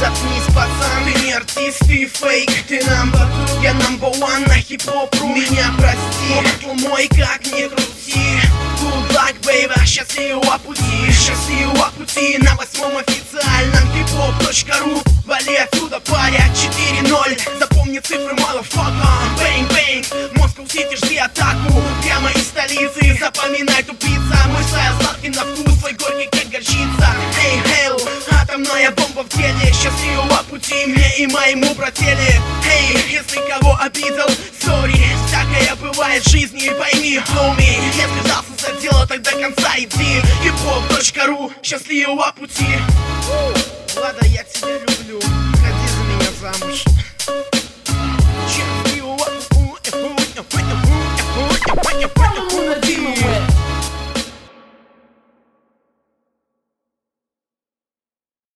заткнись, пацан. Ты не артист, ты фейк, ты number two, я number one на хип-хоп.ру. Меня прости, но мой как ни крути. Good luck, baby, счастливого пути, счастливого пути. На 8-м официальном hiphop.ru. Вали отсюда, паря, 4-0. Запомни цифры, motherfucker. Бэнг-бэнг, Москва-Сити, жди атаку. Прямо из столицы, запоминай, тупица. Мой стайл сладкий на вкус, твой горький как горчица. Эй, хейл, атомная бомба в теле. Счастливого пути мне и моему брателе. Эй, если кого обидел, сори. Всякое бывает в жизни, пойми, хоми. Если взялся за дело, так до конца иди. hiphop.ru, счастливого пути. Влада, я тебя люблю, выходи за меня замуж. Счастливого пути.